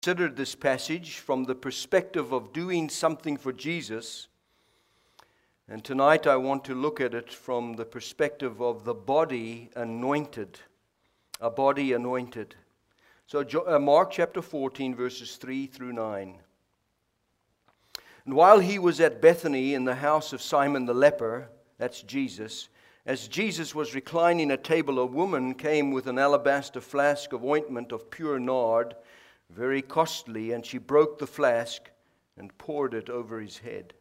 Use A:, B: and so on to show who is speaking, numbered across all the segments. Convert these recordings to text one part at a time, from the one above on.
A: Considered this passage from the perspective of doing something for Jesus, and tonight I want to look at it from the perspective of the body anointed, a body anointed. So Mark chapter 14 verses 3 through 9. And while he was at Bethany in the house of Simon the leper, that's Jesus, as Jesus was reclining at table, a woman came with an alabaster flask of ointment of pure nard, very costly, and she broke the flask and poured it over his head.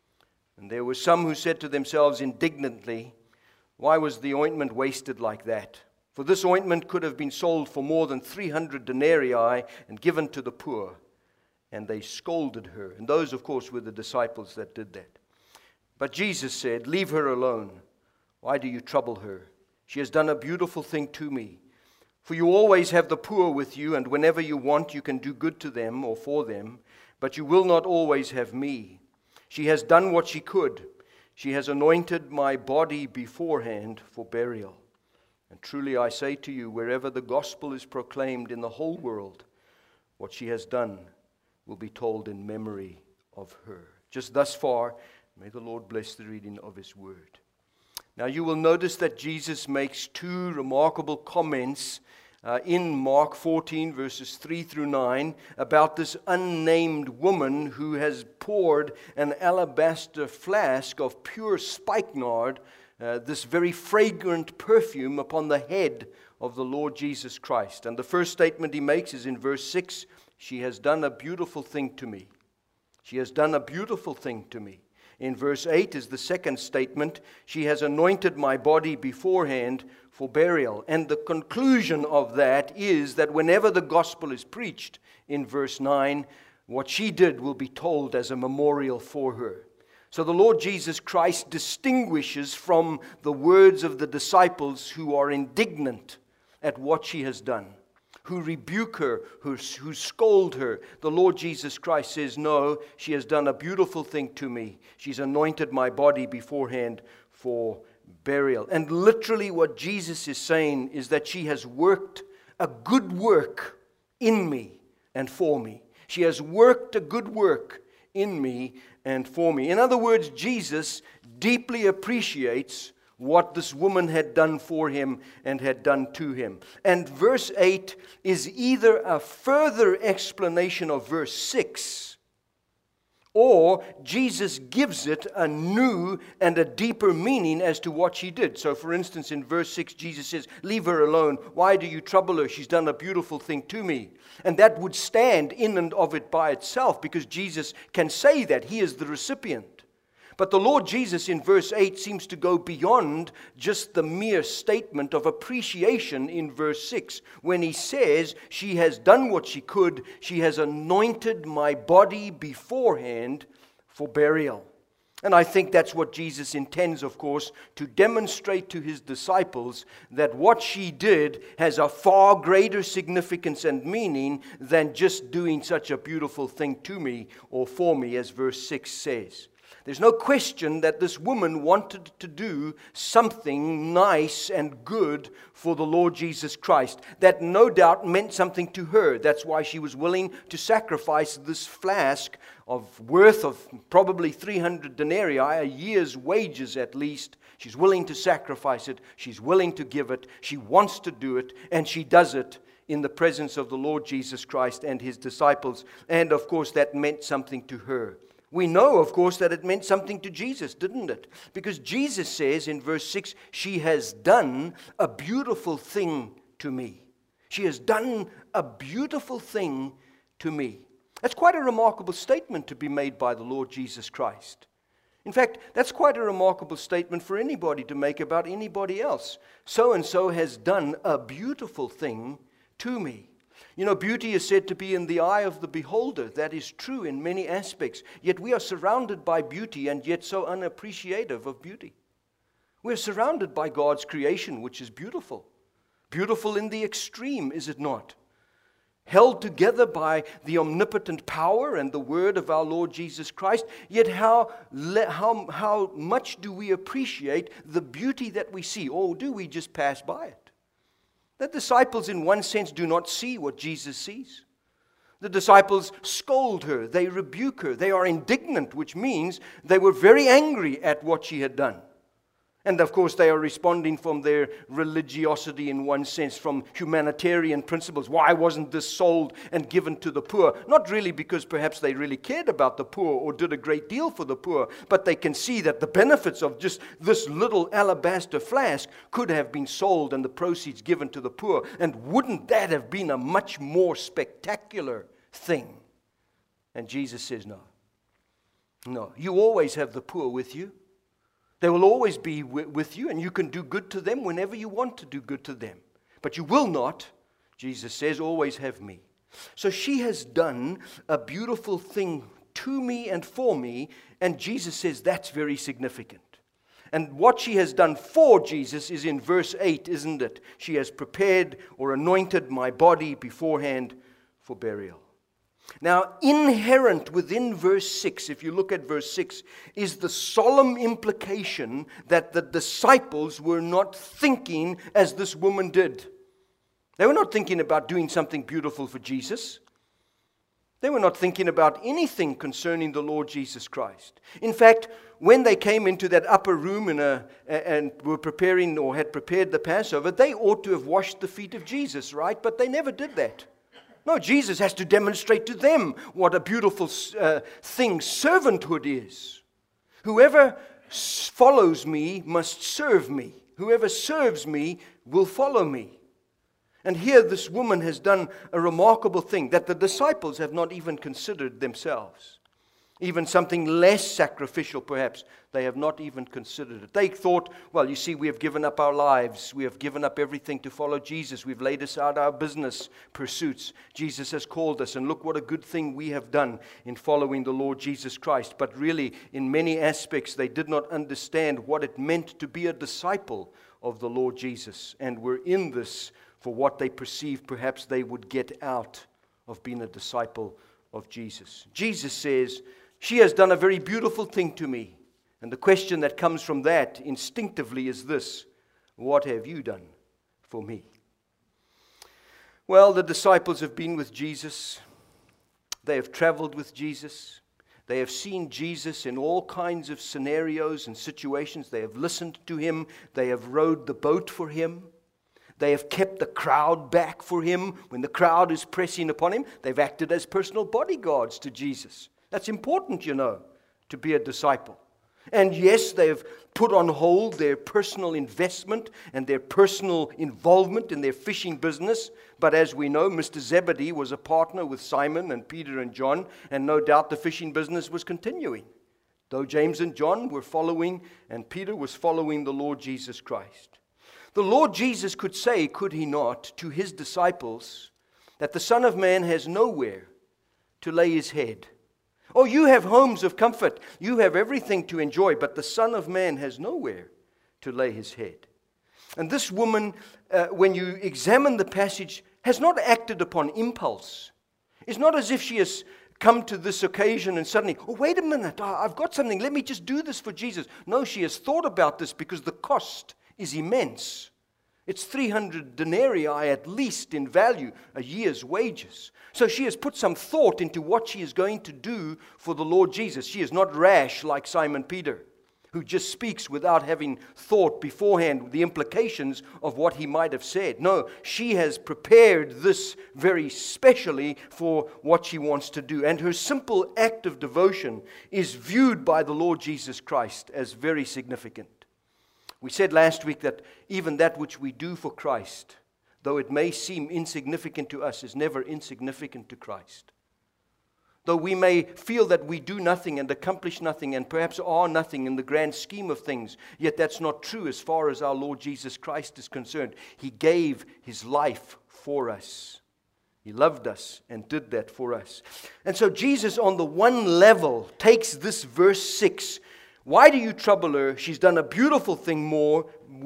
A: And there were some who said to themselves indignantly, "Why was the ointment wasted like that? For this ointment could have been sold for more than 300 denarii and given to the poor." And they scolded her. And those, of course, were the disciples that did that. But Jesus said, "Leave her alone. Why do you trouble her? She has done a beautiful thing to me. For you always have the poor with you, and whenever you want, you can do good to them or for them, but you will not always have me. She has done what she could. She has anointed my body beforehand for burial. And truly I say to you, wherever the gospel is proclaimed in the whole world, what she has done will be told in memory of her." Just thus far, may the Lord bless the reading of His word. Now you will notice that Jesus makes two remarkable comments in Mark 14 verses 3 through 9 about this unnamed woman who has poured an alabaster flask of pure spikenard, this very fragrant perfume, upon the head of the Lord Jesus Christ. And the first statement he makes is in verse 6, "She has done a beautiful thing to me." She has done a beautiful thing to me. In verse 8 is the second statement, "She has anointed my body beforehand for burial." And the conclusion of that is that whenever the gospel is preached, in verse 9, what she did will be told as a memorial for her. So the Lord Jesus Christ distinguishes from the words of the disciples who are indignant at what she has done, who rebuke her, who scold her. The Lord Jesus Christ says, "No, she has done a beautiful thing to me. She's anointed my body beforehand for burial." And literally what Jesus is saying is that she has worked a good work in me and for me. She has worked a good work in me and for me. In other words, Jesus deeply appreciates what this woman had done for him and had done to him. And verse 8 is either a further explanation of verse 6, or Jesus gives it a new and a deeper meaning as to what she did. So for instance, in verse 6, Jesus says, "Leave her alone. Why do you trouble her? She's done a beautiful thing to me." And that would stand in and of it by itself, because Jesus can say that. He is the recipient. But the Lord Jesus in verse 8 seems to go beyond just the mere statement of appreciation in verse 6 when he says, "She has done what she could. She has anointed my body beforehand for burial." And I think that's what Jesus intends, of course, to demonstrate to his disciples that what she did has a far greater significance and meaning than just doing such a beautiful thing to me or for me, as verse 6 says. There's no question that this woman wanted to do something nice and good for the Lord Jesus Christ. That no doubt meant something to her. That's why she was willing to sacrifice this flask worth of probably 300 denarii, a year's wages at least. She's willing to sacrifice it. She's willing to give it. She wants to do it, and she does it in the presence of the Lord Jesus Christ and his disciples. And of course, that meant something to her. We know, of course, that it meant something to Jesus, didn't it? Because Jesus says in verse 6, "She has done a beautiful thing to me." She has done a beautiful thing to me. That's quite a remarkable statement to be made by the Lord Jesus Christ. In fact, that's quite a remarkable statement for anybody to make about anybody else. So-and-so has done a beautiful thing to me. You know, beauty is said to be in the eye of the beholder. That is true in many aspects. Yet we are surrounded by beauty and yet so unappreciative of beauty. We're surrounded by God's creation, which is beautiful. Beautiful in the extreme, is it not? Held together by the omnipotent power and the word of our Lord Jesus Christ. Yet how much do we appreciate the beauty that we see? Or do we just pass by it? The disciples, in one sense, do not see what Jesus sees. The disciples scold her, they rebuke her, they are indignant, which means they were very angry at what she had done. And of course, they are responding from their religiosity in one sense, from humanitarian principles. Why wasn't this sold and given to the poor? Not really because perhaps they really cared about the poor or did a great deal for the poor, but they can see that the benefits of just this little alabaster flask could have been sold and the proceeds given to the poor. And wouldn't that have been a much more spectacular thing? And Jesus says, no. No, you always have the poor with you. They will always be with you, and you can do good to them whenever you want to do good to them. But you will not, Jesus says, always have me. So she has done a beautiful thing to me and for me, and Jesus says that's very significant. And what she has done for Jesus is in verse 8, isn't it? She has prepared or anointed my body beforehand for burial. Now, inherent within verse 6, if you look at verse 6, is the solemn implication that the disciples were not thinking as this woman did. They were not thinking about doing something beautiful for Jesus. They were not thinking about anything concerning the Lord Jesus Christ. In fact, when they came into that upper room and were preparing or had prepared the Passover, they ought to have washed the feet of Jesus, right? But they never did that. No, Jesus has to demonstrate to them what a beautiful thing servanthood is. Whoever follows me must serve me. Whoever serves me will follow me. And here this woman has done a remarkable thing that the disciples have not even considered themselves. Even something less sacrificial, perhaps, they have not even considered it. They thought, well, you see, we have given up our lives. We have given up everything to follow Jesus. We've laid aside our business pursuits. Jesus has called us, and look what a good thing we have done in following the Lord Jesus Christ. But really, in many aspects, they did not understand what it meant to be a disciple of the Lord Jesus, and were in this for what they perceived perhaps they would get out of being a disciple of Jesus. Jesus says, she has done a very beautiful thing to me. And the question that comes from that instinctively is this: what have you done for me? Well, the disciples have been with Jesus. They have traveled with Jesus. They have seen Jesus in all kinds of scenarios and situations. They have listened to him. They have rowed the boat for him. They have kept the crowd back for him. When the crowd is pressing upon him, they've acted as personal bodyguards to Jesus. That's important, you know, to be a disciple. And yes, they have put on hold their personal investment and their personal involvement in their fishing business. But as we know, Mr. Zebedee was a partner with Simon and Peter and John, and no doubt the fishing business was continuing. Though James and John were following, and Peter was following the Lord Jesus Christ. The Lord Jesus could say, could he not, to his disciples, that the Son of Man has nowhere to lay his head. Oh, you have homes of comfort. You have everything to enjoy, but the Son of Man has nowhere to lay his head. And this woman, when you examine the passage, has not acted upon impulse. It's not as if she has come to this occasion and suddenly, oh, wait a minute, I've got something. Let me just do this for Jesus. No, she has thought about this because the cost is immense. It's 300 denarii at least in value, a year's wages. So she has put some thought into what she is going to do for the Lord Jesus. She is not rash like Simon Peter, who just speaks without having thought beforehand the implications of what he might have said. No, she has prepared this very specially for what she wants to do. And her simple act of devotion is viewed by the Lord Jesus Christ as very significant. We said last week that even that which we do for Christ, though it may seem insignificant to us, is never insignificant to Christ. Though we may feel that we do nothing and accomplish nothing and perhaps are nothing in the grand scheme of things, yet that's not true as far as our Lord Jesus Christ is concerned. He gave his life for us. He loved us and did that for us. And so Jesus, on the one level, takes this verse 6. Why do you trouble her? She's done a beautiful thing more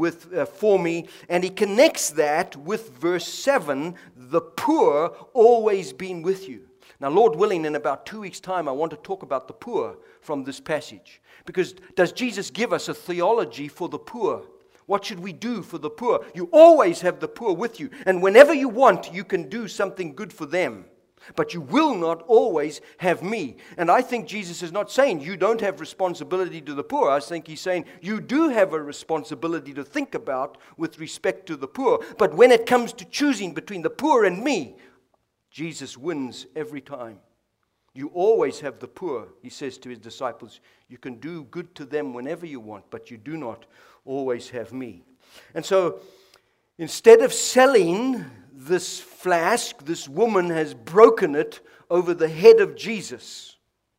A: for me. And he connects that with verse 7, the poor always being with you. Now, Lord willing, in about 2 weeks' time, I want to talk about the poor from this passage. Because does Jesus give us a theology for the poor? What should we do for the poor? You always have the poor with you. And whenever you want, you can do something good for them. But you will not always have me. And I think Jesus is not saying you don't have responsibility to the poor. I think he's saying you do have a responsibility to think about with respect to the poor. But when it comes to choosing between the poor and me, Jesus wins every time. You always have the poor, he says to his disciples. You can do good to them whenever you want, but you do not always have me. And so, instead of selling this flask, this woman has broken it over the head of Jesus.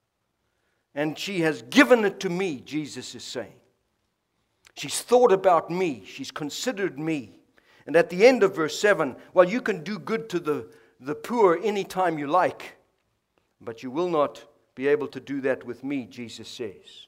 A: And she has given it to me, Jesus is saying. She's thought about me. She's considered me. And at the end of verse 7, well, you can do good to the poor anytime you like, but you will not be able to do that with me, Jesus says.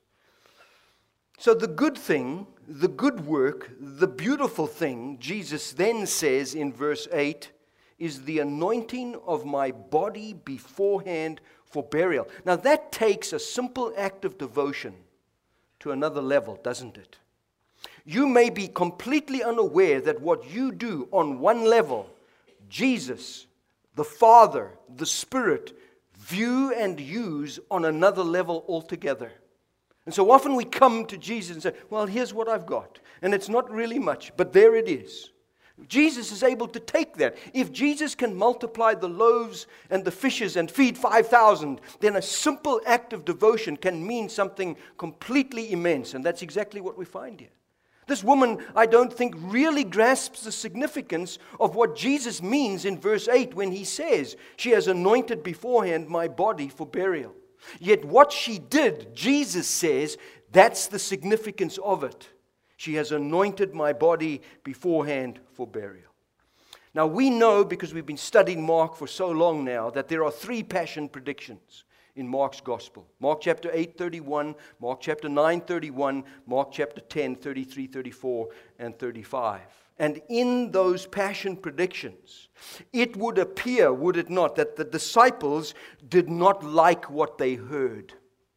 A: So the good thing, the good work, the beautiful thing, Jesus then says in verse 8, is the anointing of my body beforehand for burial. Now that takes a simple act of devotion to another level, doesn't it? You may be completely unaware that what you do on one level, Jesus, the Father, the Spirit, view and use on another level altogether. And so often we come to Jesus and say, well, here's what I've got. And it's not really much, but there it is. Jesus is able to take that. If Jesus can multiply the loaves and the fishes and feed 5,000, then a simple act of devotion can mean something completely immense. And that's exactly what we find here. This woman, I don't think, really grasps the significance of what Jesus means in verse 8 when he says, she has anointed beforehand my body for burial. Yet what she did, Jesus says, that's the significance of it. She has anointed my body beforehand for burial. Now we know, because we've been studying Mark for so long now, that there are 3 passion predictions in Mark's gospel. Mark chapter 8:31, Mark chapter 9:31, Mark chapter 10:33, 34, and 35. And in those passion predictions, it would appear, would it not, that the disciples did not like what they heard.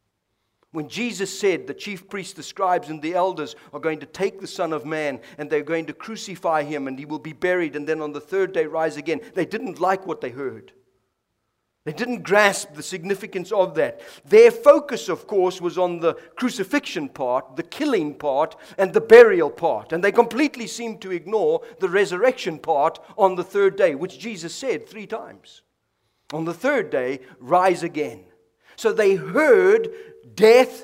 A: When Jesus said the chief priests, the scribes, and the elders are going to take the Son of Man and they're going to crucify him and he will be buried and then on the 3rd day rise again, they didn't like what they heard. They didn't grasp the significance of that. Their focus, of course, was on the crucifixion part, the killing part, and the burial part. And they completely seemed to ignore the resurrection part on the 3rd day, which Jesus said 3 times. On the 3rd day, rise again. So they heard death,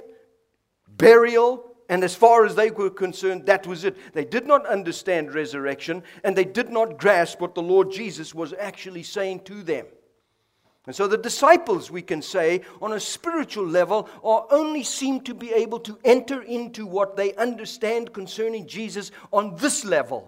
A: burial, and as far as they were concerned, that was it. They did not understand resurrection, and they did not grasp what the Lord Jesus was actually saying to them. And so the disciples, we can say, on a spiritual level, are only seem to be able to enter into what they understand concerning Jesus on this level.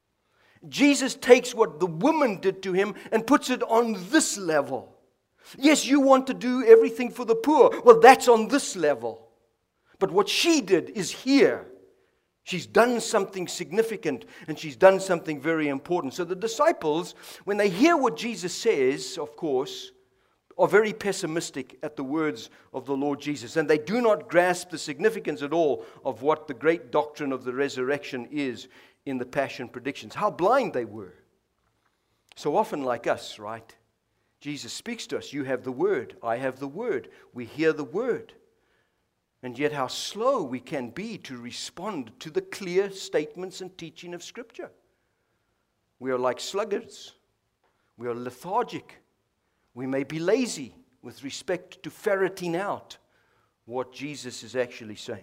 A: Jesus takes what the woman did to him and puts it on this level. Yes, you want to do everything for the poor. Well, that's on this level. But what she did is here. She's done something significant and she's done something very important. So the disciples, when they hear what Jesus says, of course, are very pessimistic at the words of the Lord Jesus. And they do not grasp the significance at all of what the great doctrine of the resurrection is in the passion predictions. How blind they were. So often like us, right? Jesus speaks to us. You have the word. I have the word. We hear the word. And yet how slow we can be to respond to the clear statements and teaching of Scripture. We are like sluggards. We are lethargic. We may be lazy with respect to ferreting out what Jesus is actually saying.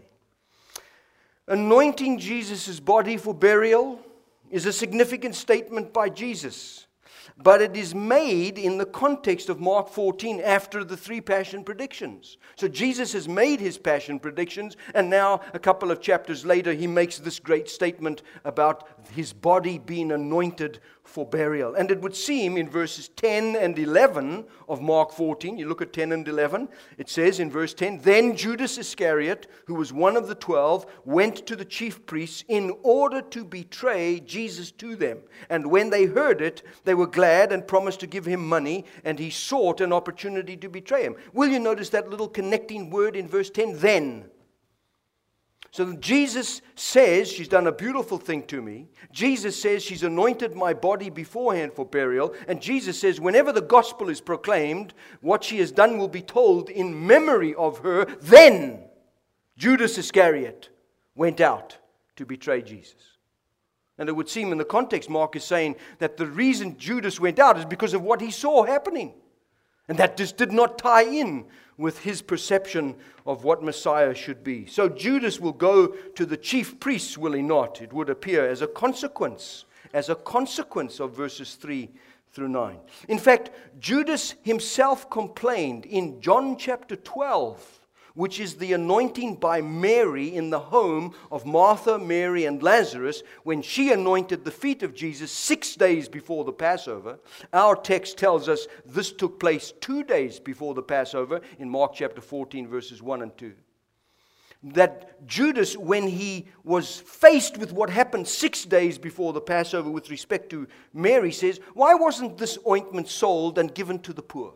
A: Anointing Jesus' body for burial is a significant statement by Jesus. But it is made in the context of Mark 14 after the 3 passion predictions. So Jesus has made his passion predictions, and now a couple of chapters later he makes this great statement about his body being anointed for burial. And it would seem in verses 10 and 11 of Mark 14, you look at 10 and 11, it says in verse 10, Then Judas Iscariot, who was one of the 12, went to the chief priests in order to betray Jesus to them. And when they heard it, they were glad and promised to give him money, and he sought an opportunity to betray him. Will you notice that little connecting word in verse 10? Then. So Jesus says, she's done a beautiful thing to me. Jesus says she's anointed my body beforehand for burial. And Jesus says whenever the gospel is proclaimed, what she has done will be told in memory of her. Then Judas Iscariot went out to betray Jesus. And it would seem in the context, Mark is saying that the reason Judas went out is because of what he saw happening. And that just did not tie in with his perception of what Messiah should be. So Judas will go to the chief priests, will he not? It would appear as a consequence of verses 3 through 9. In fact, Judas himself complained in John chapter 12, which is the anointing by Mary in the home of Martha, Mary, and Lazarus, when she anointed the feet of Jesus 6 days before the Passover. Our text tells us this took place 2 days before the Passover in Mark chapter 14, verses 1 and 2. That Judas, when he was faced with what happened 6 days before the Passover with respect to Mary, says, why wasn't this ointment sold and given to the poor?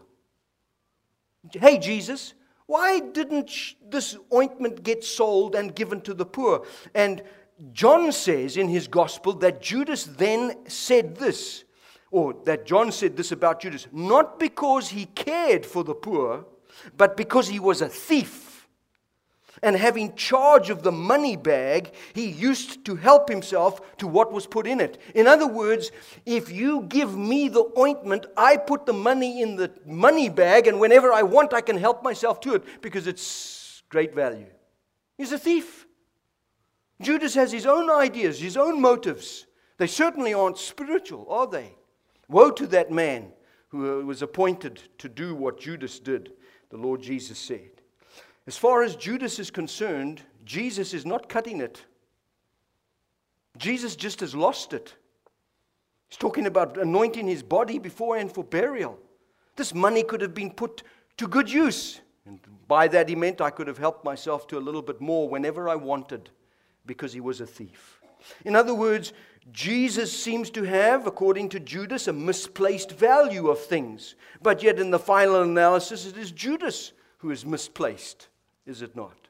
A: Hey, Jesus, why didn't this ointment get sold and given to the poor? And John says in his gospel that Judas then said this, or that John said this about Judas, not because he cared for the poor, but because he was a thief. And having charge of the money bag, he used to help himself to what was put in it. In other words, if you give me the ointment, I put the money in the money bag, and whenever I want, I can help myself to it because it's great value. He's a thief. Judas has his own ideas, his own motives. They certainly aren't spiritual, are they? Woe to that man who was appointed to do what Judas did, the Lord Jesus said. As far as Judas is concerned, Jesus is not cutting it. Jesus just has lost it. He's talking about anointing his body beforehand for burial. This money could have been put to good use. And by that he meant I could have helped myself to a little bit more whenever I wanted, because he was a thief. In other words, Jesus seems to have, according to Judas, a misplaced value of things. But yet in the final analysis, it is Judas who is misplaced. Is it not?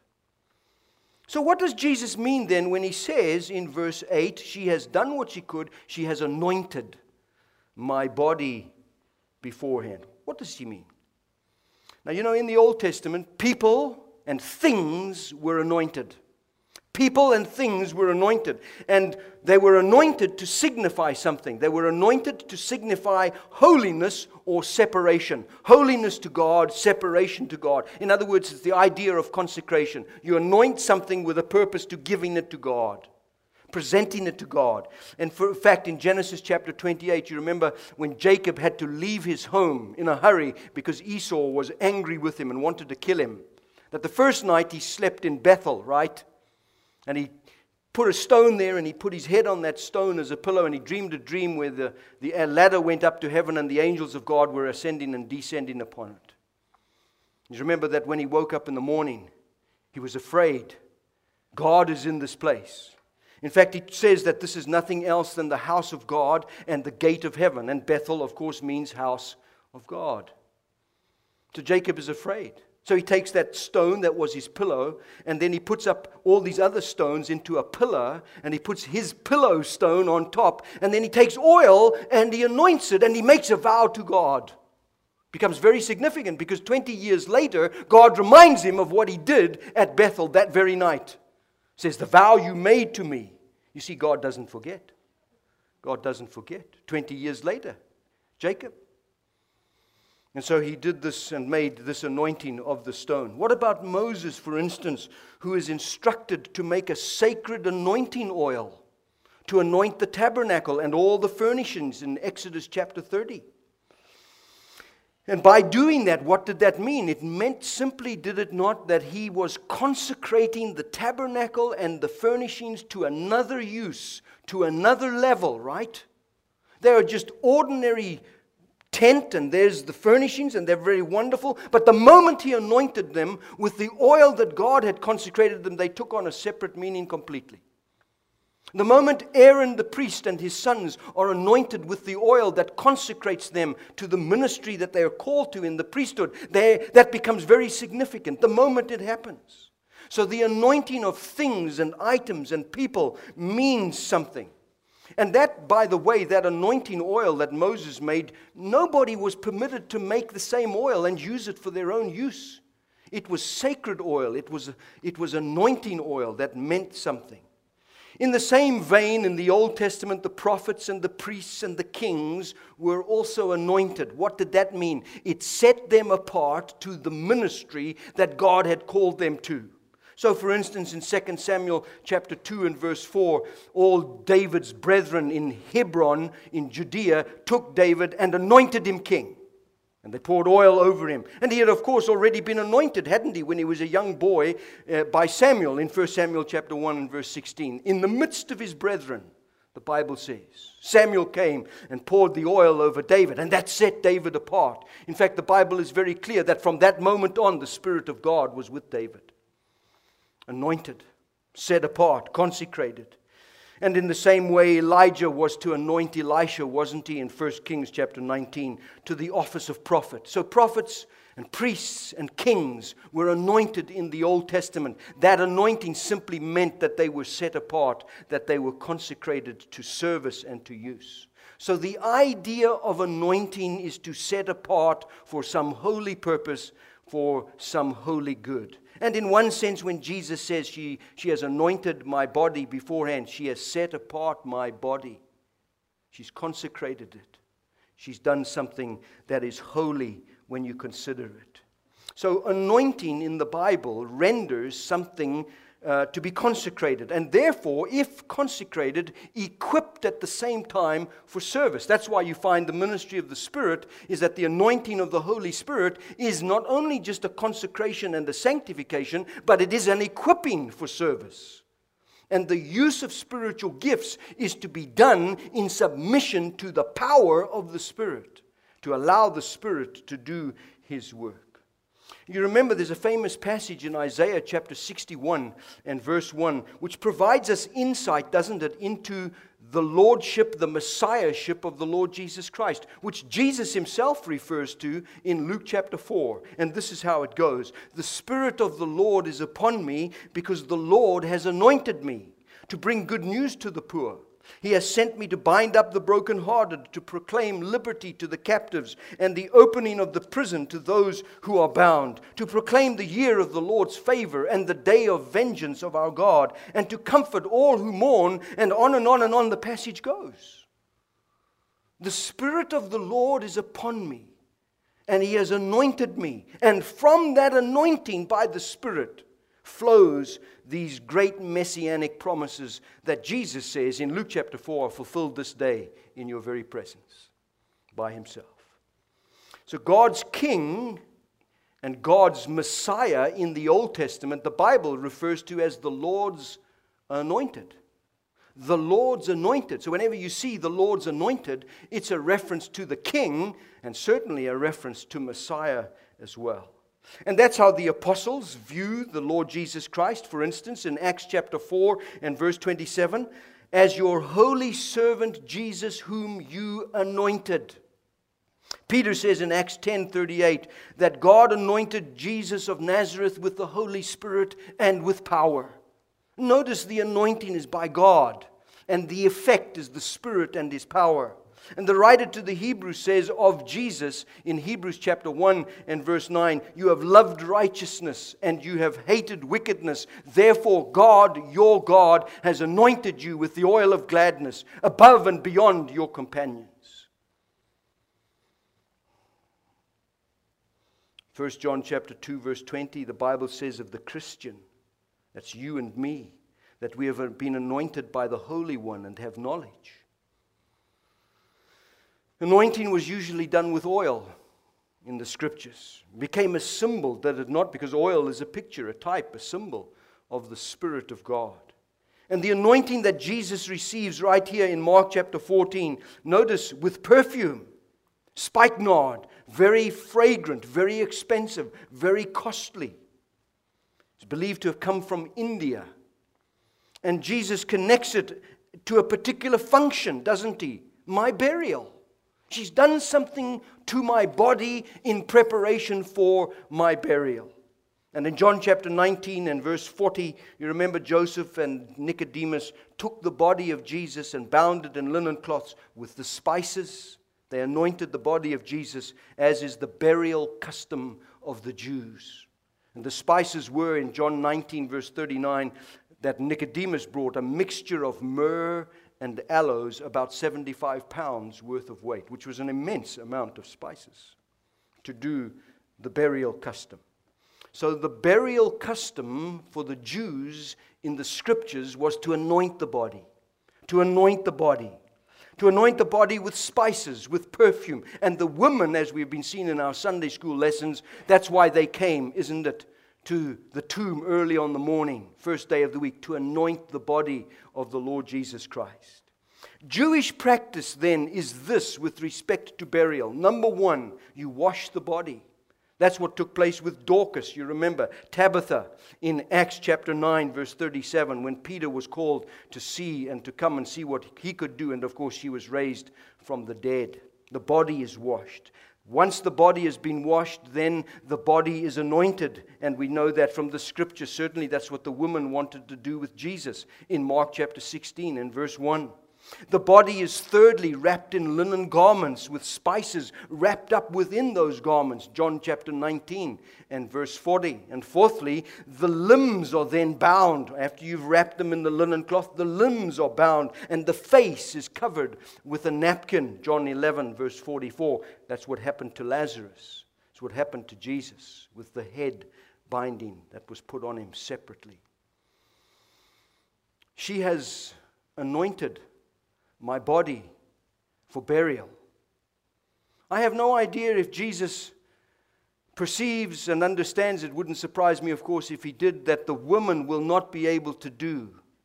A: So what does Jesus mean then when he says in verse 8, she has done what she could, she has anointed my body beforehand? What does he mean? Now, you know, in the Old Testament, people and things were anointed. People and things were anointed, and they were anointed to signify something. They were anointed to signify holiness or separation. Holiness to God, separation to God. In other words, it's the idea of consecration. You anoint something with a purpose to giving it to God, presenting it to God. And for fact, in Genesis chapter 28, you remember when Jacob had to leave his home in a hurry because Esau was angry with him and wanted to kill him. That the first night he slept in Bethel, right? And he put a stone there, and he put his head on that stone as a pillow, and he dreamed a dream where the ladder went up to heaven, and the angels of God were ascending and descending upon it. You remember that when he woke up in the morning, he was afraid. God is in this place. In fact, it says that this is nothing else than the house of God and the gate of heaven. And Bethel, of course, means house of God. So Jacob is afraid. So he takes that stone that was his pillow, and then he puts up all these other stones into a pillar, and he puts his pillow stone on top, and then he takes oil and he anoints it, and he makes a vow to God. It becomes very significant because 20 years later, God reminds him of what he did at Bethel that very night. He says, the vow you made to me. You see, God doesn't forget. God doesn't forget. 20 years later, Jacob. And so he did this and made this anointing of the stone. What about Moses, for instance, who is instructed to make a sacred anointing oil to anoint the tabernacle and all the furnishings in Exodus chapter 30? And by doing that, what did that mean? It meant simply, did it not, that he was consecrating the tabernacle and the furnishings to another use, to another level, right? They are just ordinary tent, and there's the furnishings, and they're very wonderful. But the moment he anointed them with the oil that God had consecrated them, they took on a separate meaning completely. The moment Aaron the priest and his sons are anointed with the oil that consecrates them to the ministry that they are called to in the priesthood, that becomes very significant the moment it happens. So the anointing of things and items and people means something. And that, by the way, that anointing oil that Moses made, nobody was permitted to make the same oil and use it for their own use. It was sacred oil. It was anointing oil that meant something. In the same vein, in the Old Testament, the prophets and the priests and the kings were also anointed. What did that mean? It set them apart to the ministry that God had called them to. So, for instance, in 2 Samuel chapter 2 and verse 4, all David's brethren in Hebron in Judea took David and anointed him king. And they poured oil over him. And he had, of course, already been anointed, hadn't he, when he was a young boy by Samuel in 1 Samuel chapter 1 and verse 16. In the midst of his brethren, the Bible says, Samuel came and poured the oil over David, and that set David apart. In fact, the Bible is very clear that from that moment on, the Spirit of God was with David. Anointed, set apart, consecrated. And in the same way, Elijah was to anoint Elisha, wasn't he, in 1 Kings chapter 19, to the office of prophet. So prophets and priests and kings were anointed in the Old Testament. That anointing simply meant that they were set apart, that they were consecrated to service and to use. So the idea of anointing is to set apart for some holy purpose, for some holy good. And in one sense, when Jesus says she has anointed my body beforehand, she has set apart my body. She's consecrated it. She's done something that is holy when you consider it. So anointing in the Bible renders something to be consecrated, and therefore, if consecrated, equipped at the same time for service. That's why you find the ministry of the Spirit is that the anointing of the Holy Spirit is not only just a consecration and a sanctification, but it is an equipping for service. And the use of spiritual gifts is to be done in submission to the power of the Spirit, to allow the Spirit to do His work. You remember there's a famous passage in Isaiah chapter 61 and verse 1, which provides us insight, doesn't it, into the lordship, the messiahship of the Lord Jesus Christ, which Jesus himself refers to in Luke chapter 4. And this is how it goes. The Spirit of the Lord is upon me because the Lord has anointed me to bring good news to the poor. He has sent me to bind up the brokenhearted, to proclaim liberty to the captives, and the opening of the prison to those who are bound, to proclaim the year of the Lord's favor and the day of vengeance of our God, and to comfort all who mourn, and on and on and on the passage goes. The Spirit of the Lord is upon me, and He has anointed me, and from that anointing by the Spirit flows these great messianic promises that Jesus says in Luke chapter 4 are fulfilled this day in your very presence by Himself. So God's King and God's Messiah in the Old Testament, the Bible refers to as the Lord's anointed. The Lord's anointed. So whenever you see the Lord's anointed, it's a reference to the King and certainly a reference to Messiah as well. And that's how the apostles view the Lord Jesus Christ. For instance, in Acts chapter 4 and verse 27, as your holy servant Jesus whom you anointed. Peter says in Acts 10:38 that God anointed Jesus of Nazareth with the Holy Spirit and with power. Notice the anointing is by God, and the effect is the Spirit and His power. And the writer to the Hebrews says of Jesus in Hebrews chapter 1 and verse 9, you have loved righteousness and you have hated wickedness. Therefore God, your God, has anointed you with the oil of gladness above and beyond your companions. 1 John chapter 2 verse 20, the Bible says of the Christian, that's you and me, that we have been anointed by the Holy One and have knowledge. Anointing was usually done with oil in the Scriptures. It became a symbol, did it not? Because oil is a picture, a type, a symbol of the Spirit of God. And the anointing that Jesus receives right here in Mark chapter 14, notice with perfume, spikenard, very fragrant, very expensive, very costly. It's believed to have come from India. And Jesus connects it to a particular function, doesn't He? My burial. She's done something to my body in preparation for my burial. And in John chapter 19 and verse 40, you remember Joseph and Nicodemus took the body of Jesus and bound it in linen cloths with the spices. They anointed the body of Jesus, as is the burial custom of the Jews. And the spices were, in John 19 verse 39, that Nicodemus brought a mixture of myrrh and aloes, about 75 pounds worth of weight, which was an immense amount of spices to do the burial custom. So the burial custom for the Jews in the scriptures was to anoint the body. To anoint the body. To anoint the body with spices, with perfume. And the women, as we've been seeing in our Sunday school lessons, that's why they came, isn't it, to the tomb early on the morning, first day of the week, to anoint the body of the Lord Jesus Christ. Jewish practice then is this with respect to burial. Number one, you wash the body. That's what took place with Dorcas, you remember, Tabitha, in Acts chapter 9, verse 37, when Peter was called to see and to come and see what he could do. And of course, she was raised from the dead. The body is washed. Once the body has been washed, then the body is anointed. And we know that from the scripture. Certainly that's what the woman wanted to do with Jesus in Mark chapter 16 and verse 1. The body is thirdly wrapped in linen garments with spices wrapped up within those garments. John chapter 19 and verse 40. And fourthly, the limbs are then bound. After you've wrapped them in the linen cloth, the limbs are bound and the face is covered with a napkin. John 11 verse 44. That's what happened to Lazarus. It's what happened to Jesus with the head binding that was put on him separately. She has anointed my body for burial. I have no idea if Jesus perceives and understands, it wouldn't surprise me, of course, if he did, that the woman will not be able to do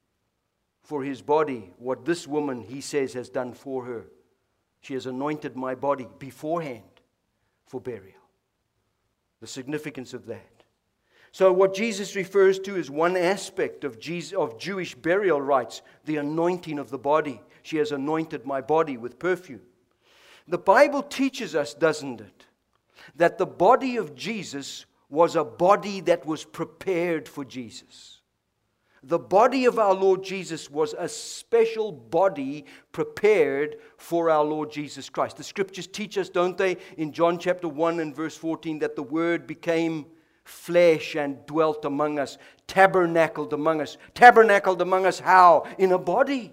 A: for his body what this woman, he says, has done for her. She has anointed my body beforehand for burial. The significance of that. So what Jesus refers to is one aspect of Jewish burial rites, the anointing of the body. She has anointed my body with perfume. The Bible teaches us, doesn't it, that the body of Jesus was a body that was prepared for Jesus. The body of our Lord Jesus was a special body prepared for our Lord Jesus Christ. The scriptures teach us, don't they, in John chapter 1 and verse 14, that the Word became flesh and dwelt among us, tabernacled among us. Tabernacled among us how? In a body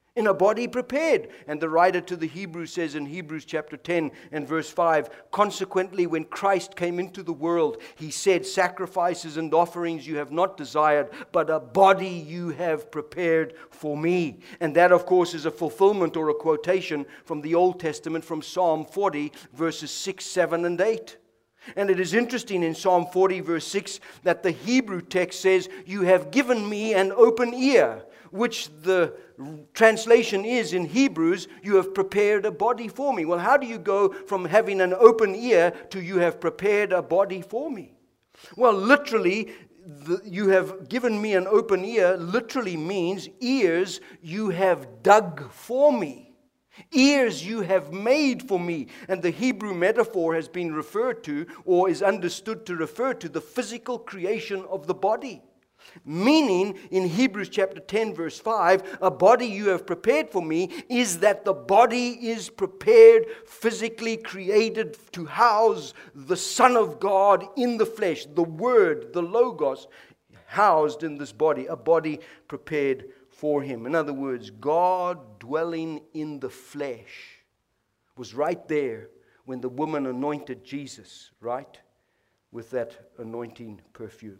A: prepared. And the writer to the Hebrews says in Hebrews chapter 10 and verse 5, consequently, when Christ came into the world, he said, sacrifices and offerings you have not desired, but a body you have prepared for me. And that, of course, is a fulfillment or a quotation from the Old Testament, from Psalm 40, verses 6, 7, and 8. And it is interesting in Psalm 40 verse 6 that the Hebrew text says, you have given me an open ear, which the translation is in Hebrews, you have prepared a body for me. Well, how do you go from having an open ear to you have prepared a body for me? Well, literally, you have given me an open ear literally means ears you have dug for me. Ears you have made for me. And the Hebrew metaphor has been referred to, or is understood to refer to, the physical creation of the body. Meaning, in Hebrews chapter 10 verse 5, a body you have prepared for me is that the body is prepared, physically created to house the Son of God in the flesh, the Word, the Logos, housed in this body, a body prepared for him. In other words, God dwelling in the flesh was right there when the woman anointed Jesus, right? With that anointing perfume.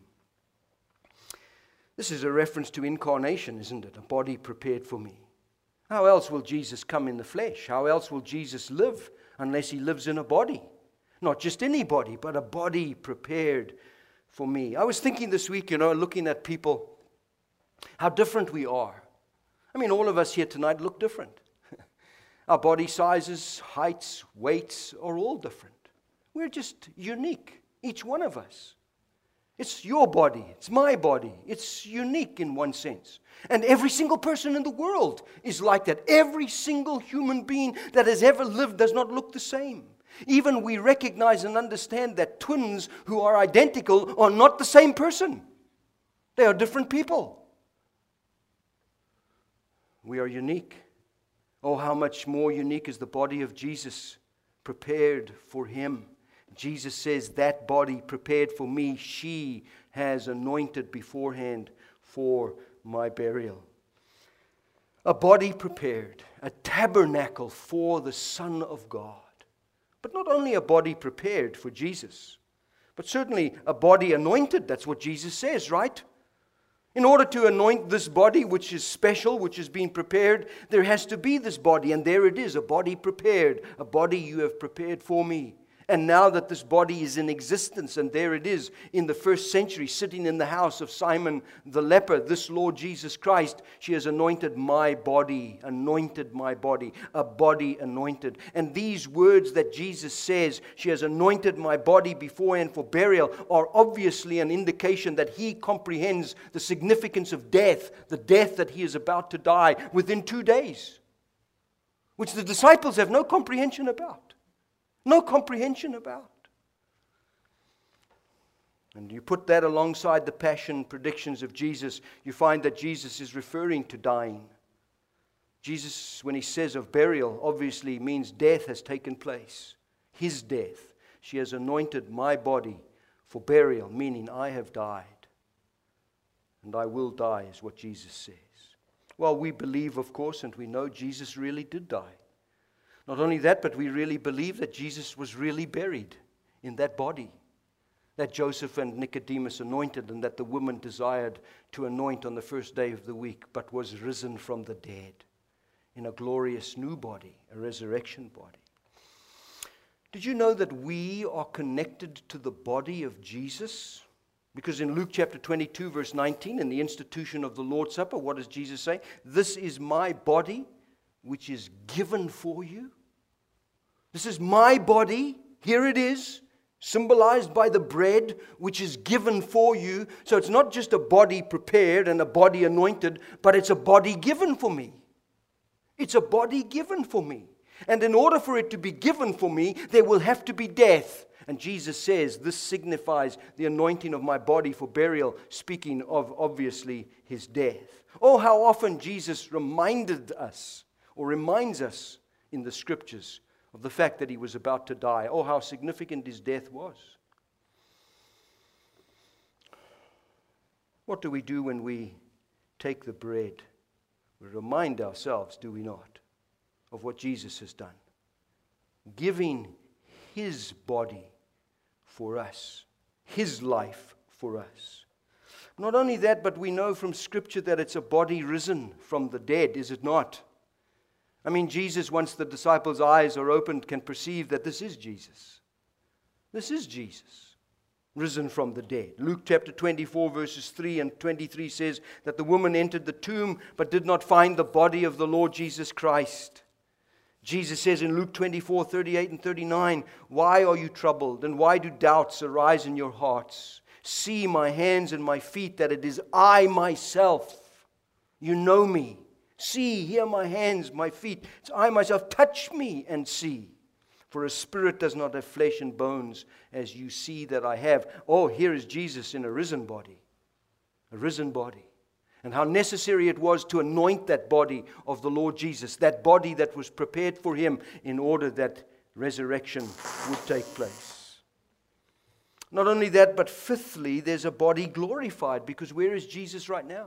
A: This is a reference to incarnation, isn't it? A body prepared for me. How else will Jesus come in the flesh? How else will Jesus live unless he lives in a body? Not just any body, but a body prepared for me. I was thinking this week, looking at people, how different we are. I mean, all of us here tonight look different. Our body sizes, heights, weights are all different. We're just unique, each one of us. It's your body, it's my body. It's unique in one sense. And every single person in the world is like that. Every single human being that has ever lived does not look the same. Even we recognize and understand that twins who are identical are not the same person. They are different people. We are unique. Oh, how much more unique is the body of Jesus, prepared for Him. Jesus says, that body prepared for me, she has anointed beforehand for my burial. A body prepared, a tabernacle for the Son of God. But not only a body prepared for Jesus, but certainly a body anointed. That's what Jesus says, right? In order to anoint this body, which is special, which has been prepared, there has to be this body. And there it is, a body prepared, a body you have prepared for me. And now that this body is in existence, and there it is in the first century, sitting in the house of Simon the leper, this Lord Jesus Christ, she has anointed my body, a body anointed. And these words that Jesus says, she has anointed my body beforehand for burial, are obviously an indication that He comprehends the significance of death, the death that He is about to die within 2 days, which the disciples have no comprehension about. No comprehension about. And you put that alongside the passion predictions of Jesus, you find that Jesus is referring to dying. Jesus, when He says of burial, obviously means death has taken place. His death. She has anointed my body for burial, meaning I have died. And I will die, is what Jesus says. Well, we believe, of course, and we know Jesus really did die. Not only that, but we really believe that Jesus was really buried in that body that Joseph and Nicodemus anointed, and that the woman desired to anoint on the first day of the week, but was risen from the dead in a glorious new body, a resurrection body. Did you know that we are connected to the body of Jesus? Because in Luke chapter 22, verse 19, in the institution of the Lord's Supper, what does Jesus say? This is my body, which is given for you. This is my body. Here it is, symbolized by the bread, which is given for you. So it's not just a body prepared and a body anointed, but it's a body given for me. It's a body given for me. And in order for it to be given for me, there will have to be death. And Jesus says, this signifies the anointing of my body for burial, speaking of, obviously, His death. Oh, how often Jesus reminded us, or reminds us in the Scriptures, of the fact that He was about to die. Oh, how significant His death was. What do we do when we take the bread? We remind ourselves, do we not, of what Jesus has done, giving His body for us, His life for us. Not only that, but we know from Scripture that it's a body risen from the dead, is it not? I mean, Jesus, once the disciples' eyes are opened, can perceive that this is Jesus. This is Jesus, risen from the dead. Luke chapter 24, verses 3 and 23 says that the woman entered the tomb, but did not find the body of the Lord Jesus Christ. Jesus says in Luke 24, 38 and 39, why are you troubled, and why do doubts arise in your hearts? See my hands and my feet, that it is I myself. You know me. See, here my hands, my feet. It's I myself. Touch me and see. For a spirit does not have flesh and bones, as you see that I have. Oh, here is Jesus in a risen body. A risen body. And how necessary it was to anoint that body of the Lord Jesus, that body that was prepared for Him in order that resurrection would take place. Not only that, but fifthly, there's a body glorified, because where is Jesus right now?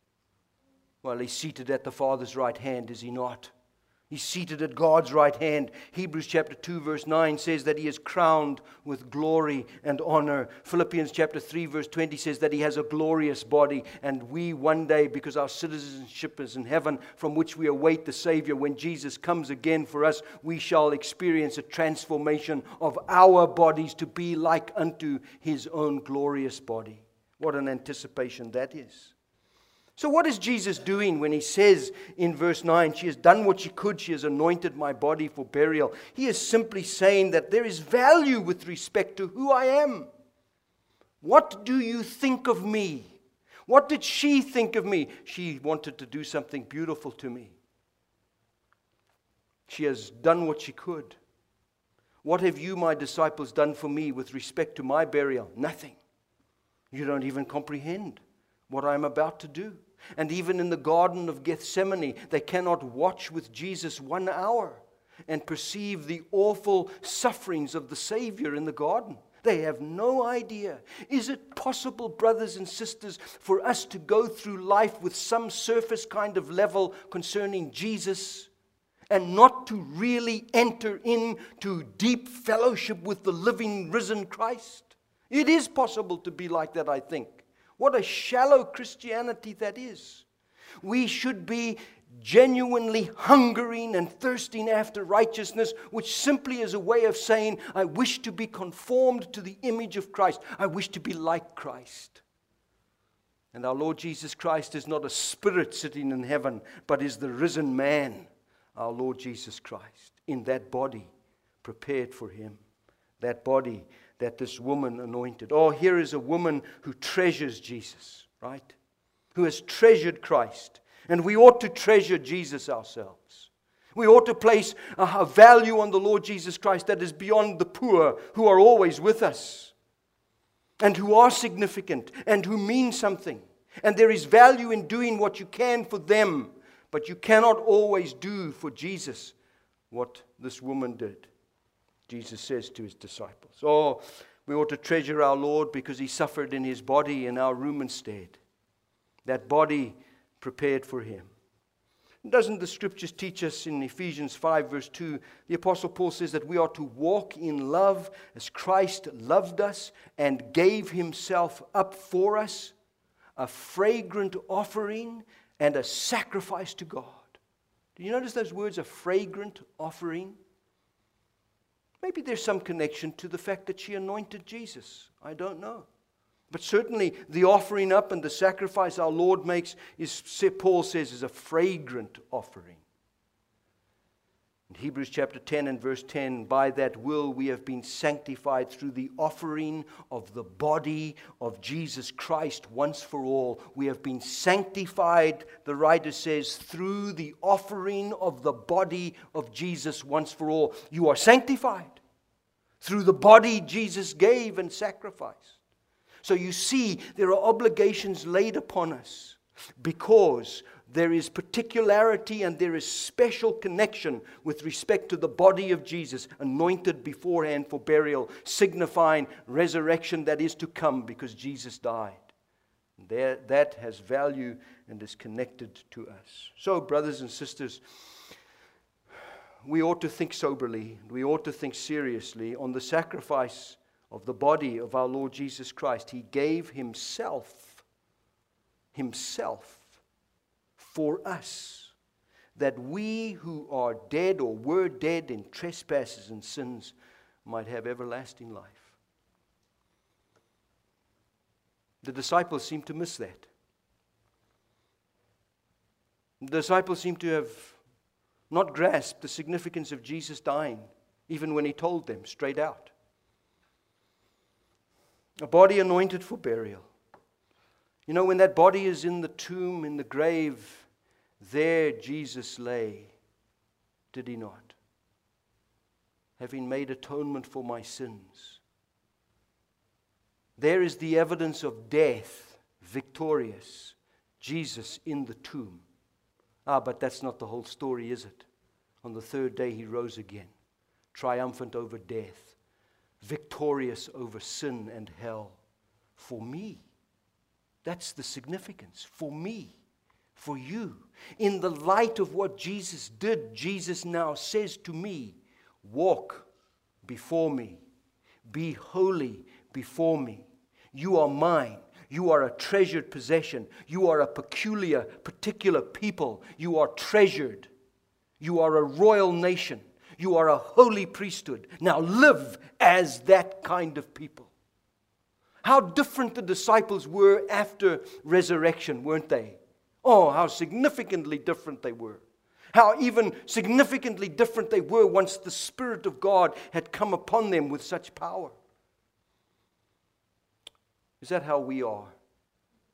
A: Well, He's seated at the Father's right hand, is He not? He's seated at God's right hand. Hebrews chapter 2 verse 9 says that He is crowned with glory and honor. Philippians chapter 3 verse 20 says that He has a glorious body. And we one day, because our citizenship is in heaven, from which we await the Savior, when Jesus comes again for us, we shall experience a transformation of our bodies to be like unto His own glorious body. What an anticipation that is. So what is Jesus doing when He says in verse 9, she has done what she could, she has anointed my body for burial? He is simply saying that there is value with respect to who I am. What do you think of me? What did she think of me? She wanted to do something beautiful to me. She has done what she could. What have you, my disciples, done for me with respect to my burial? Nothing. You don't even comprehend what I am about to do. And even in the Garden of Gethsemane, they cannot watch with Jesus 1 hour and perceive the awful sufferings of the Savior in the garden. They have no idea. Is it possible, brothers and sisters, for us to go through life with some surface kind of level concerning Jesus and not to really enter into deep fellowship with the living, risen Christ? It is possible to be like that, I think. What a shallow Christianity that is. We should be genuinely hungering and thirsting after righteousness, which simply is a way of saying, I wish to be conformed to the image of Christ. I wish to be like Christ. And our Lord Jesus Christ is not a spirit sitting in heaven, but is the risen man, our Lord Jesus Christ, in that body prepared for him. That body that this woman anointed. Oh, here is a woman who treasures Jesus, right? Who has treasured Christ. And we ought to treasure Jesus ourselves. We ought to place a value on the Lord Jesus Christ that is beyond the poor who are always with us and who are significant and who mean something. And there is value in doing what you can for them, but you cannot always do for Jesus what this woman did. Jesus says to his disciples, oh, we ought to treasure our Lord because he suffered in his body in our room instead. That body prepared for him. Doesn't the scriptures teach us in Ephesians 5 verse 2, the Apostle Paul says that we are to walk in love as Christ loved us and gave himself up for us, a fragrant offering and a sacrifice to God. Do you notice those words, a fragrant offering? Maybe there's some connection to the fact that she anointed Jesus. I don't know. But certainly the offering up and the sacrifice our Lord makes is, Paul says, is a fragrant offering. In Hebrews chapter 10 and verse 10, by that will we have been sanctified through the offering of the body of Jesus Christ once for all. We have been sanctified, the writer says, through the offering of the body of Jesus once for all. You are sanctified through the body Jesus gave and sacrificed. So you see, there are obligations laid upon us because there is particularity and there is special connection with respect to the body of Jesus, anointed beforehand for burial, signifying resurrection that is to come because Jesus died. That has value and is connected to us. So, brothers and sisters, we ought to think soberly, we ought to think seriously on the sacrifice of the body of our Lord Jesus Christ. He gave himself for us, that we who are dead or were dead in trespasses and sins might have everlasting life. The disciples seem to miss that. The disciples seem to have not grasped the significance of Jesus dying, even when he told them straight out. A body anointed for burial. You know, when that body is in the tomb, in the grave, there Jesus lay, did he not? Having made atonement for my sins. There is the evidence of death, victorious. Jesus in the tomb. But that's not the whole story, is it? On the third day he rose again, triumphant over death, victorious over sin and hell. For me. That's the significance. For me. For you. In the light of what Jesus did, Jesus now says to me, walk before me. Be holy before me. You are mine. You are a treasured possession. You are a particular people. You are treasured. You are a royal nation. You are a holy priesthood. Now live as that kind of people. How different the disciples were after resurrection, weren't they? Oh, how significantly different they were. How even significantly different they were once the Spirit of God had come upon them with such power. Is that how we are?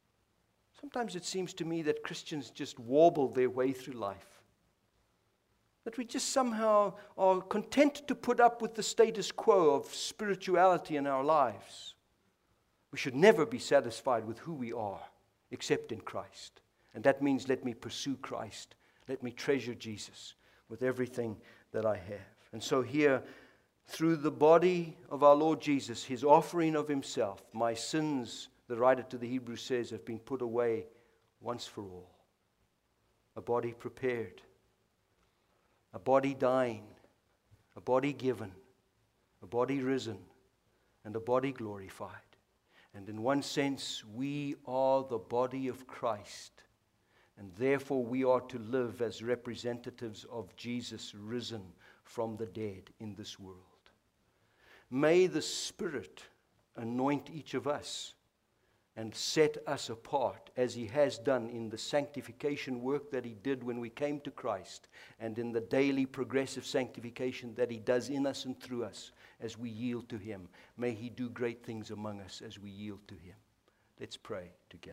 A: Sometimes it seems to me that Christians just warble their way through life. That we just somehow are content to put up with the status quo of spirituality in our lives. We should never be satisfied with who we are, except in Christ. And that means let me pursue Christ. Let me treasure Jesus with everything that I have. And so here, through the body of our Lord Jesus, His offering of Himself, my sins, the writer to the Hebrews says, have been put away once for all. A body prepared, a body dying, a body given, a body risen, and a body glorified. And in one sense, we are the body of Christ, and therefore we are to live as representatives of Jesus risen from the dead in this world. May the Spirit anoint each of us and set us apart, as He has done in the sanctification work that He did when we came to Christ, and in the daily progressive sanctification that He does in us and through us as we yield to Him. May He do great things among us as we yield to Him. Let's pray together.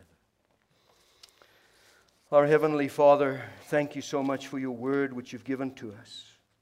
A: Our Heavenly Father, thank You so much for Your word which You've given to us.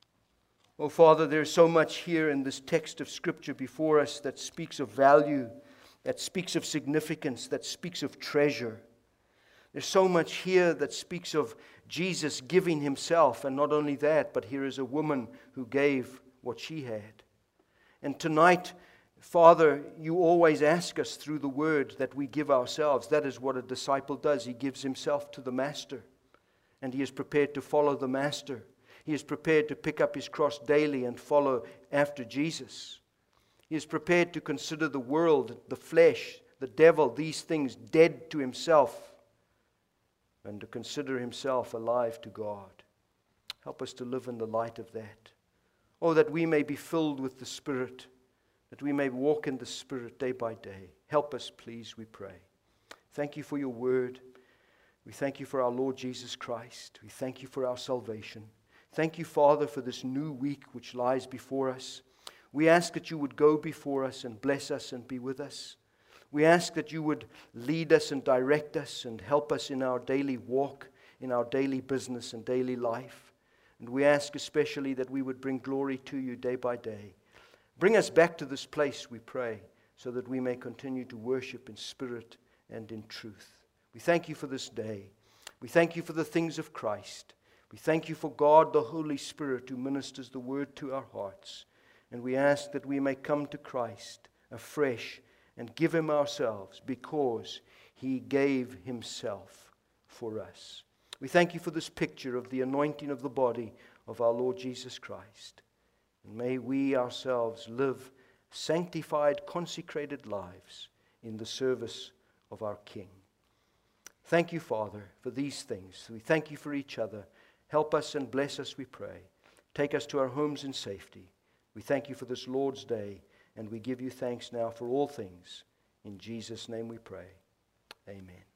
A: Oh Father, there's so much here in this text of Scripture before us that speaks of value, that speaks of significance, that speaks of treasure. There's so much here that speaks of Jesus giving Himself, and not only that, but here is a woman who gave what she had. And tonight, Father, You always ask us through the Word that we give ourselves. That is what a disciple does. He gives himself to the Master, and he is prepared to follow the Master. He is prepared to pick up his cross daily and follow after Jesus. He is prepared to consider the world, the flesh, the devil, these things dead to himself, and to consider himself alive to God. Help us to live in the light of that. Oh, that we may be filled with the Spirit, that we may walk in the Spirit day by day. Help us, please, we pray. Thank You for Your word. We thank You for our Lord Jesus Christ. We thank You for our salvation. Thank You, Father, for this new week which lies before us. We ask that You would go before us and bless us and be with us. We ask that You would lead us and direct us and help us in our daily walk, in our daily business and daily life. And we ask especially that we would bring glory to You day by day. Bring us back to this place, we pray, so that we may continue to worship in spirit and in truth. We thank You for this day. We thank You for the things of Christ. We thank You for God, the Holy Spirit, who ministers the word to our hearts. And we ask that we may come to Christ afresh and give Him ourselves, because He gave Himself for us. We thank You for this picture of the anointing of the body of our Lord Jesus Christ. And may we ourselves live sanctified, consecrated lives in the service of our King. Thank You, Father, for these things. We thank You for each other. Help us and bless us, we pray. Take us to our homes in safety. We thank You for this Lord's Day, and we give You thanks now for all things. In Jesus' name we pray. Amen.